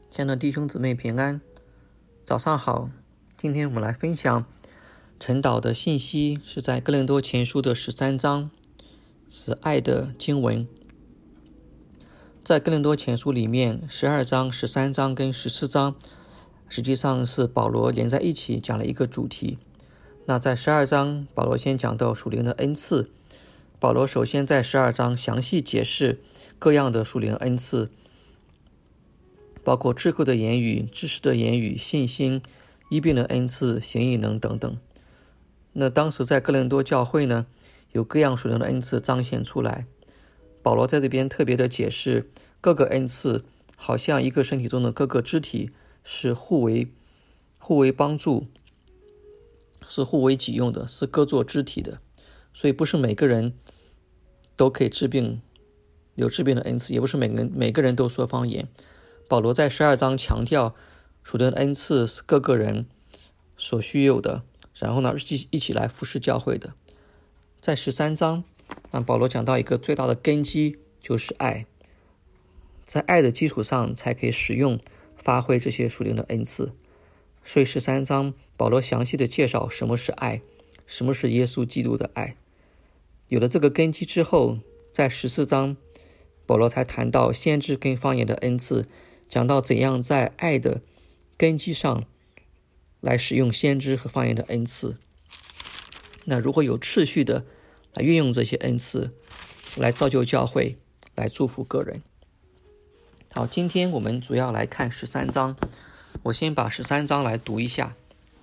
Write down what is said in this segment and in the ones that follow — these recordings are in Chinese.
亲爱的弟兄姊妹平安，早上好。今天我们来分享晨祷的信息，是在哥林多前书的13章，是爱的经文。在哥林多前书里面，12章、13章跟14章实际上是保罗连在一起讲了一个主题。那在12章，保罗先讲到属灵的恩赐。保罗首先在12章详细解释各样的属灵恩赐，包括智慧的言语、知识的言语、信心、医病的恩赐、行异能等等。那当时在哥林多教会呢，有各样属灵的恩赐彰显出来。保罗在这边特别的解释各个恩赐好像一个身体中的各个肢体，是互为帮助，是互为己用的，是各作肢体的。所以不是每个人都可以治病，有治病的恩赐，也不是每个人都说方言。保罗在12章强调属灵的恩赐是各个人所需有的，然后呢一起来服侍教会的。在13章，保罗讲到一个最大的根基就是爱，在爱的基础上才可以使用发挥这些属灵的恩赐。所以13章保罗详细的介绍什么是爱，什么是耶稣基督的爱。有了这个根基之后，在14章保罗才谈到先知跟方言的恩赐，讲到怎样在爱的根基上来使用先知和方言的恩赐。那如果有秩序的来运用这些恩赐，来造就教会，来祝福个人。好，今天我们主要来看13章。我先把13章来读一下。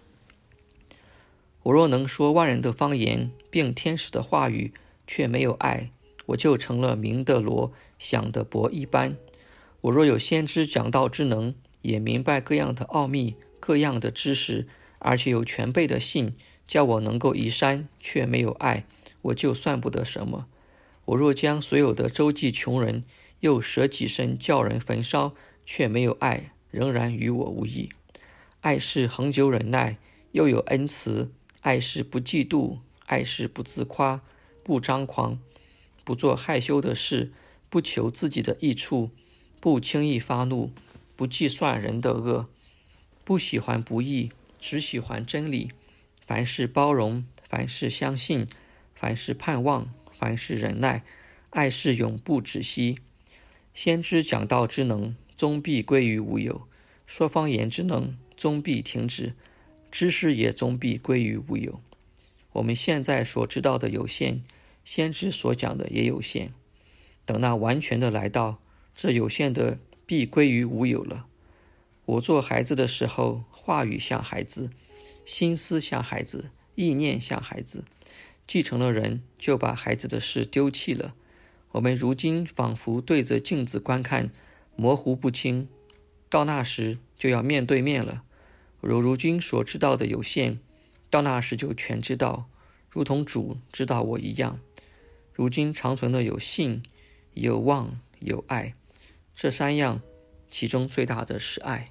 我若能说万人的方言，并天使的话语，却没有爱，我就成了鸣的锣，响的钹一般。我若有先知讲道之能，也明白各样的奥秘，各样的知识，而且有全备的信，叫我能够移山，却没有爱，我就算不得什么。我若将所有的周济穷人，又舍己身叫人焚烧，却没有爱，仍然与我无益。爱是恒久忍耐，又有恩慈；爱是不嫉妒，爱是不自夸，不张狂，不做害羞的事，不求自己的益处，不轻易发怒，不计算人的恶，不喜欢不义，只喜欢真理。凡事包容，凡事相信，凡事盼望，凡事忍耐。爱是永不止息。先知讲道之能，终必归于无有；说方言之能，终必停止；知识也终必归于无有。我们现在所知道的有限，先知所讲的也有限。等那完全的来到，这有限的必归于无有了。我做孩子的时候，话语像孩子，心思像孩子，意念像孩子。继承了人，就把孩子的事丢弃了。我们如今仿佛对着镜子观看，模糊不清，到那时就要面对面了。如今所知道的有限，到那时就全知道，如同主知道我一样。如今长存的有信、有望、有爱，这三样，其中最大的是爱。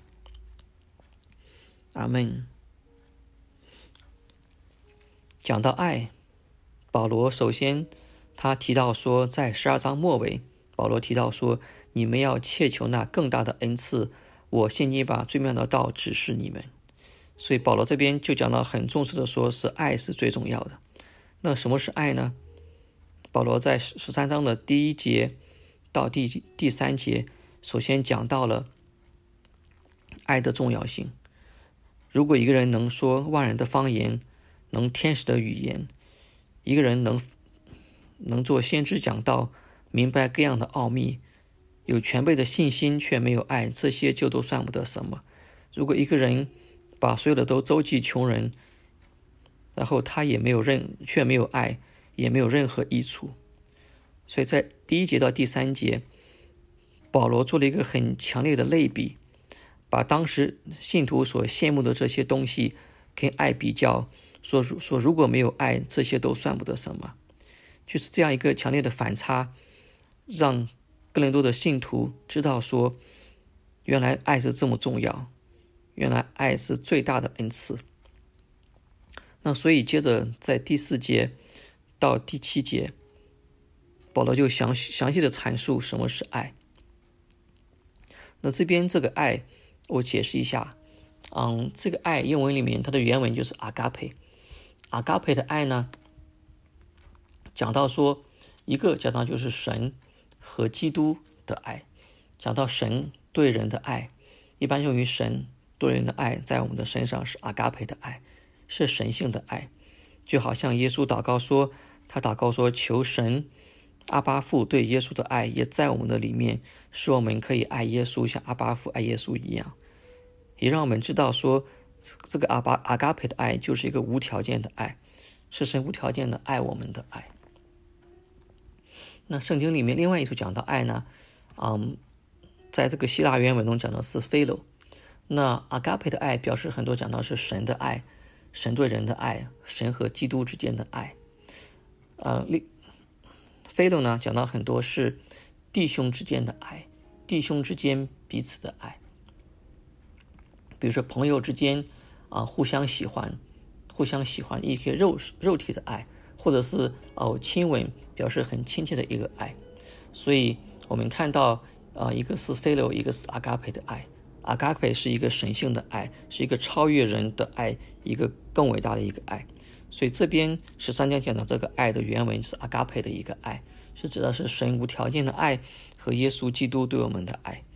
阿们。讲到爱，保罗首先他提到说，在12章末尾，保罗提到说，你们要切求那更大的恩赐，我现今把最妙的道指示你们。所以保罗这边就讲到很重视的说，是爱是最重要的。那什么是爱呢？保罗在13章的第1节到第3节，首先讲到了爱的重要性。如果一个人能说万人的方言，能天使的语言，一个人能做先知讲道，明白各样的奥秘，有全备的信心却没有爱，这些就都算不得什么。如果一个人把所有的都周济穷人，然后他却没有爱，也没有任何益处。所以在第1节到第3节，保罗做了一个很强烈的类比，把当时信徒所羡慕的这些东西跟爱比较，说如果没有爱，这些都算不得什么。就是这样一个强烈的反差，让哥林多的信徒知道说，原来爱是这么重要，原来爱是最大的恩赐。那所以接着在第4节到第7节，保罗就详细的阐述什么是爱。那这边这个爱我解释一下。这个爱英文里面它的原文就是 agape。agape 的爱呢，讲到说，一个讲到就是神和基督的爱，讲到神对人的爱，一般用于神对人的爱在我们的身上是 agape 的爱，是神性的爱。就好像耶稣祷告说，他祷告说，求神阿爸父对耶稣的爱也在我们的里面，使我们可以爱耶稣像阿爸父爱耶稣一样，也让我们知道说，这个agape 的爱就是一个无条件的爱，是神无条件的爱我们的爱。那圣经里面另外一处讲到爱呢，在这个希腊原文中讲的是 philo。 那 agape 的爱表示很多讲到是神的爱，神对人的爱，神和基督之间的爱。philo 呢讲到很多是弟兄之间的爱，弟兄之间彼此的爱，比如说朋友之间互相喜欢一些肉体的爱，或者是亲吻表示很亲切的一个爱。所以我们看到一个是 philo， 一个是 agape 的爱。agape 是一个神性的爱，是一个超越人的爱，一个更伟大的一个爱。所以这边13章讲的这个爱的原文是 agape 的一个爱，是指的是神无条件的爱和耶稣基督对我们的爱。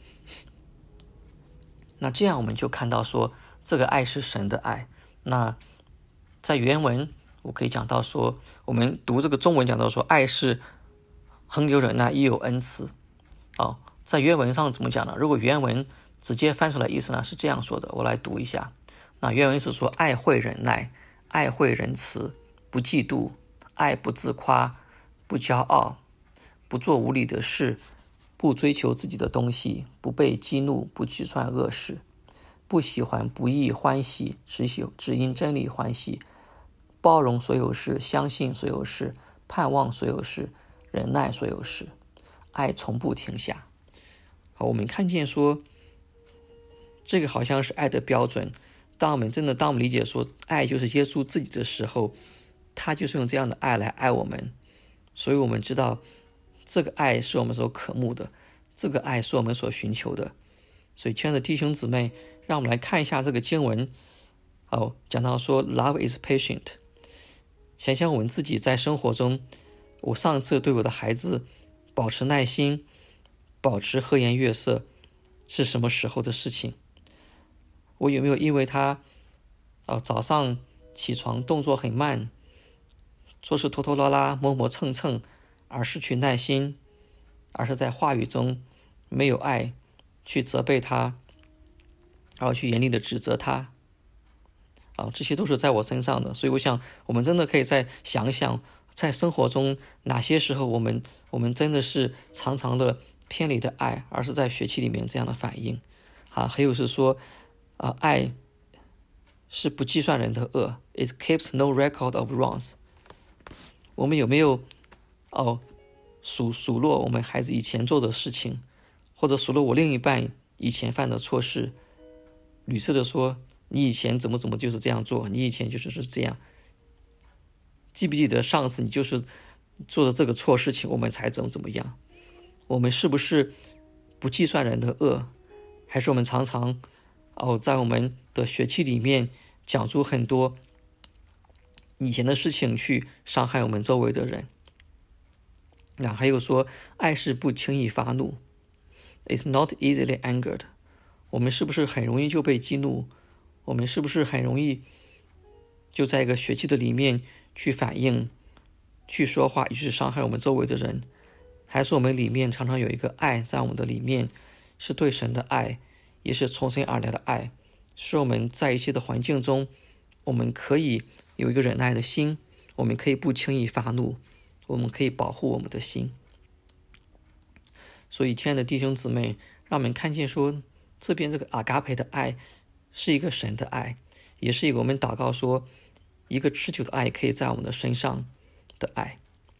那这样我们就看到说，这个爱是神的爱。那在原文我可以讲到说，我们读这个中文讲到说，爱是恒有忍耐，亦有恩慈。在原文上怎么讲呢？如果原文直接翻出来意思呢是这样说的，我来读一下。那原文是说，爱会忍耐，爱会仁慈，不嫉妒，爱不自夸，不骄傲，不做无理的事，不追求自己的东西，不被激怒，不计算恶事，不喜欢不义，欢喜，只因真理欢喜，包容所有事，相信所有事，盼望所有事，忍耐所有事，爱从不停下。我们看见说，这个好像是爱的标准。当我们理解说爱就是耶稣自己的时候，他就是用这样的爱来爱我们。所以我们知道这个爱是我们所渴慕的，这个爱是我们所寻求的。所以亲爱的弟兄姊妹，让我们来看一下这个经文。讲到说 Love is patient。 想想我们自己在生活中，我上次对我的孩子保持耐心，保持和颜悦色是什么时候的事情？我有没有因为他早上起床动作很慢，做事拖拖拉拉，磨磨蹭蹭，而失去耐心，而是在话语中没有爱，去责备他，然后去严厉的指责他？这些都是在我身上的。所以我想我们真的可以再想一想，在生活中哪些时候我们真的是常常的偏离的爱，而是在血气里面这样的反应。还有是说爱是不计算人的恶， It keeps no record of wrongs。 我们有没有数落我们孩子以前做的事情，或者数落我另一半以前犯的错事，屡次的说你以前怎么就是这样做，你以前就是这样，记不记得上次你就是做的这个错事情，我们才怎么样？我们是不是不计算人的恶？还是我们常常在我们的血气里面讲出很多以前的事情去伤害我们周围的人？那还有说爱是不轻易发怒， It's not easily angered。 我们是不是很容易就被激怒？我们是不是很容易就在一个血气的里面去反应，去说话，也去伤害我们周围的人？还是我们里面常常有一个爱在我们的里面，是对神的爱，也是从神而来的爱，是我们在一些的环境中，我们可以有一个忍耐的心，我们可以不轻易发怒，我们可以保护我们的心。所以亲爱的弟兄姊妹，让我们看见说，这边这个agape的爱是一个神的爱，也是一个我们祷告说一个持久的爱可以在我们的身上的爱。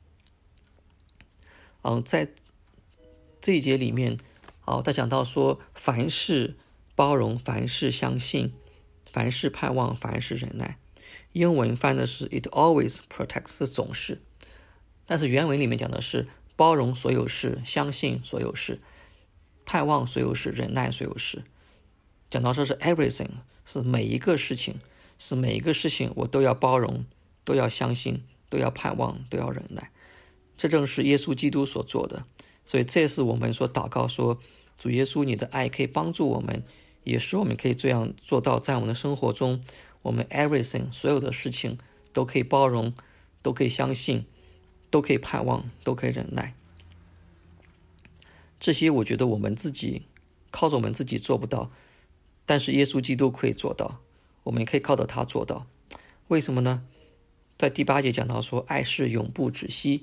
在这一节里面他讲到说，凡事包容，凡事相信，凡事盼望，凡事忍耐。英文翻的是 It always protects， 是总是，但是原文里面讲的是包容所有事，相信所有事，盼望所有事，忍耐所有事。 讲到说是 everything， 是每一个事情，是每一个事情我都要包容，都要相信，都要盼望，都要忍耐。这正是耶稣基督所做的。所以这是我们所祷告说，主耶稣，你的爱可以帮助我们，也使我们可以这样做到，在我们的生活中，我们 everything 所有的事情都可以包容，都可以相信，都可以盼望，都可以忍耐。这些我觉得我们自己靠着我们自己做不到，但是耶稣基督可以做到，我们可以靠着他做到。为什么呢？在第8节讲到说，爱是永不止息。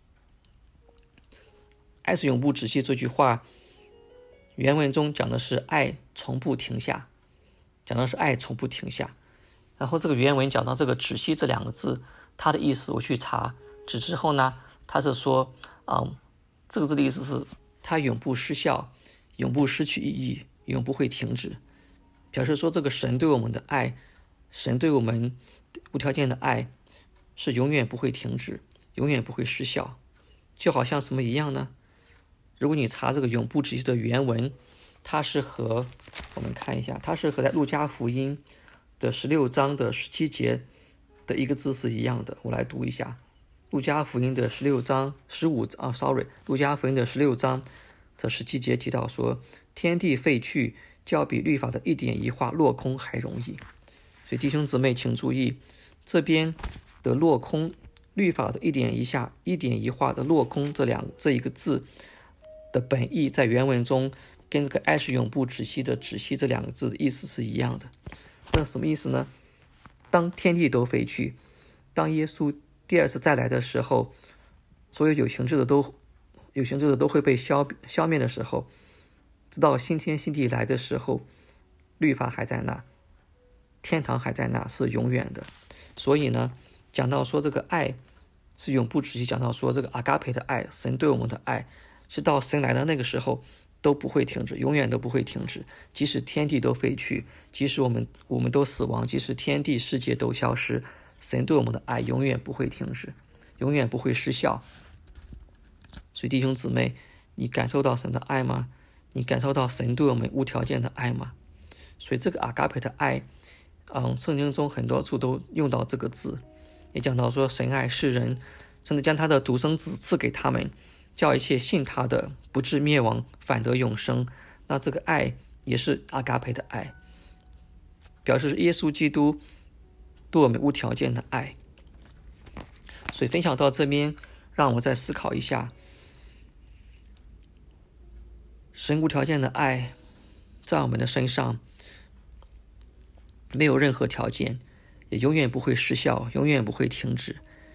爱是永不止息这句话，原文中讲的是爱从不停下，讲的是爱从不停下。然后这个原文讲到这个止息这2个字，它的意思我去查，止之后呢，它是说，这个字的意思是它永不失效，永不失去意义，永不会停止，表示说这个神对我们的爱，神对我们无条件的爱是永远不会停止，永远不会失效。就好像什么一样呢？如果你查这个永不止息的原文，它是和我们看一下，它是和在路加福音的16章的17节的一个字是一样的。我来读一下，路加福音的16章路加福音的16章的17节提到说，天地废去，较比律法的一点一画落空还容易。所以弟兄姊妹请注意，这边的落空，律法的一点一画的落空这一个字的本意在原文中跟这个爱是永不止息的止息这2个字的意思是一样的。那什么意思呢？当天地都废去，当耶稣第2次再来的时候，所有有形质的都会被消灭的时候，直到新天新地来的时候，律法还在那，天堂还在那，是永远的。所以呢，讲到说这个爱是永不止息，讲到说这个阿嘎培的爱，神对我们的爱是到神来的那个时候都不会停止，永远都不会停止。即使天地都废去，即使我们都死亡，即使天地世界都消失，神对我们的爱永远不会停止，永远不会失效。所以弟兄姊妹，你感受到神的爱吗？你感受到神对我们无条件的爱吗？所以这个阿嘎培的爱，圣经中很多处都用到这个字，也讲到说神爱世人，甚至将他的独生子赐给他们，叫一切信他的不至灭亡，反得永生。那这个爱也是阿嘎培的爱，表示耶稣基督对我们无条件的爱。所以分享到这边，让我再思考一下，神无条件的爱在我们的身上没有任何条件，也永远不会失效，永远不会停止，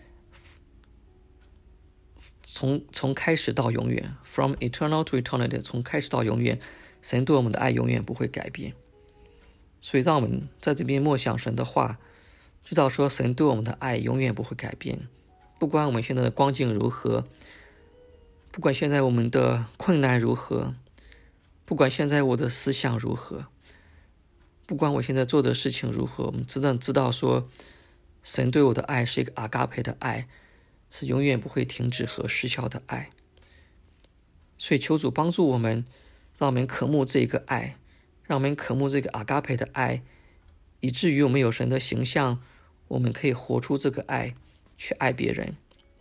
从开始到永远， from eternal to eternity， 从开始到永远，神对我们的爱永远不会改变。所以让我们在这边默想神的话，知道说神对我们的爱永远不会改变，不管我们现在的光景如何，不管现在我们的困难如何，不管现在我的思想如何，不管我现在做的事情如何，我们知道说神对我的爱是一个阿嘎培的爱，是永远不会停止和失效的爱。所以求主帮助我们，让我们渴慕这个爱，让我们渴慕这个阿嘎培的爱，以至于我们有神的形象，我们可以活出这个爱，去爱别人。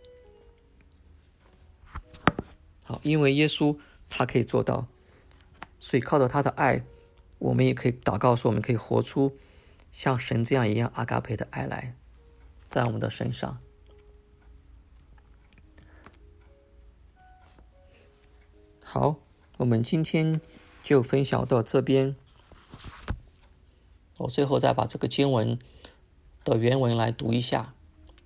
好，因为耶稣他可以做到，所以靠着他的爱，我们也可以祷告说，我们可以活出像神这样一样阿嘎培的爱来，在我们的身上。好，我们今天就分享到这边。我最后再把这个经文的原文来读一下。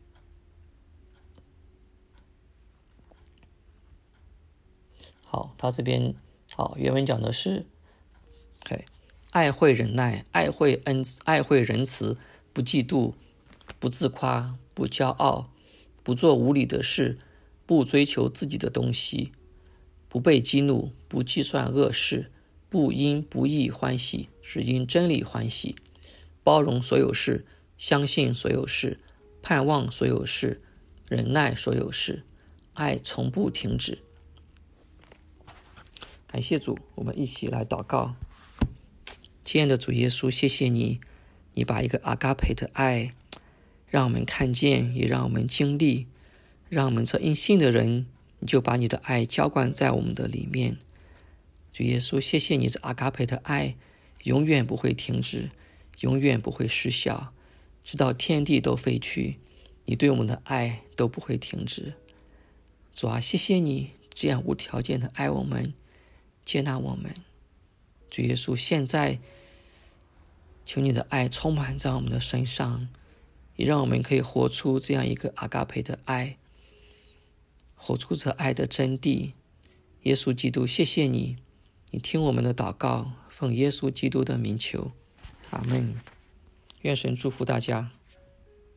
好，他这边原文讲的是，爱会忍耐，爱会仁慈，不嫉妒，不自夸，不骄傲，不做无理的事，不追求自己的东西，不被激怒，不计算恶事，不因不义欢喜，只因真理欢喜，包容所有事，相信所有事，盼望所有事，忍耐所有事，爱从不停止。感谢主，我们一起来祷告。 亲爱的主耶稣，谢谢你，你把一个阿嘎培的爱让我们看见，也让我们经历，让我们这因信的人，你就把你的爱浇灌在我们的里面。主耶稣，谢谢你这阿嘎培的爱永远不会停止，永远不会失效，直到天地都废去，你对我们的爱都不会停止。主啊，谢谢你这样无条件的爱我们，接纳我们。主耶稣，现在求你的爱充满在我们的身上，也让我们可以活出这样一个阿嘎培的爱，活出这爱的真谛。耶稣基督，谢谢你，你听我们的祷告，奉耶稣基督的名求，阿们。愿神祝福大家。